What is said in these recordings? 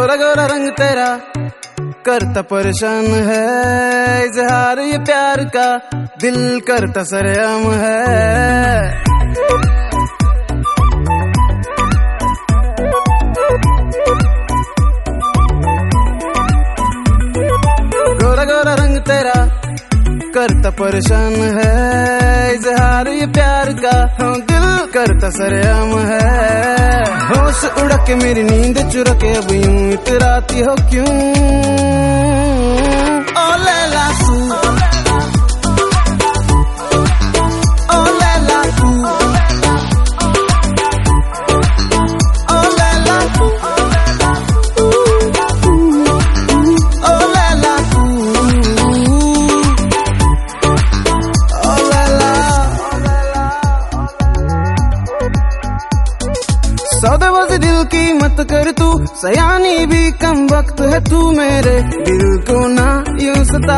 गोरा गोरा रंग तेरा करता परेशान है, इजहार ये प्यार का दिल करता सरेआम है। गोरा गोरा रंग तेरा करता परेशान है, इजहार ये प्यार का दिल करता सरेआम है। होश उड़ा के मेरी नींद चुरा के अब यूं इतराती हो क्यों? ओ लैला तू, ओ लैला तू, ओ लैला तू, ओ लैला तू, ओ लैला। सौदेबाजी दिल की मत कर तू, सयानी भी कम वक्त है तू, मेरे दिल को ना यूं सता।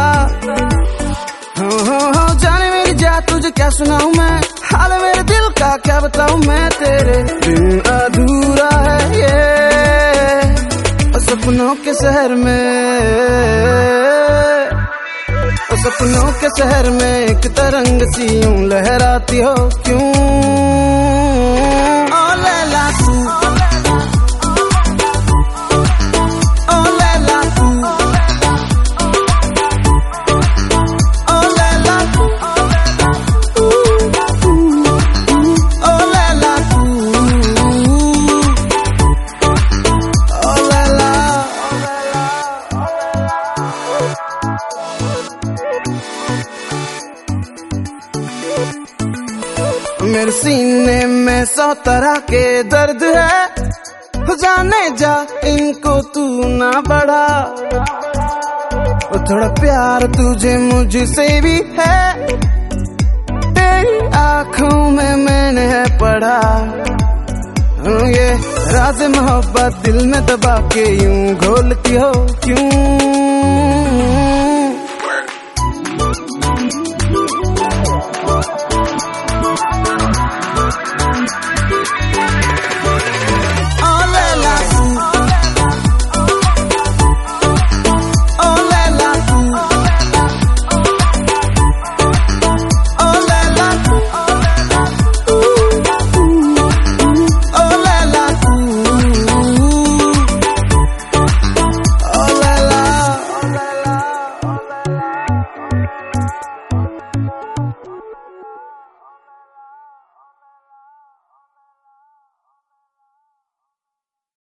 हो जाने मेरी जा तुझे क्या सुनाऊं मैं, हाल मेरे दिल का क्या बताऊं मैं, तेरे बिन अधूरा है ये सपनों के शहर में, सपनों के शहर में एक तरंग सी यूं लहराती हो क्यों? ओ लैला तू, ओ लैला तू, ओ लैला तू, ओ लैला तू, ओ लैला। मेरे सीने में 100 तरह के दर्द है, हो जाने जा इनको तू ना बढ़ा। थोड़ा प्यार तुझे मुझसे भी है, तेरी आंखों में मैंने है पढ़ा। ये राज मोहब्बत दिल में दबा के यूं घोलती हो क्यों?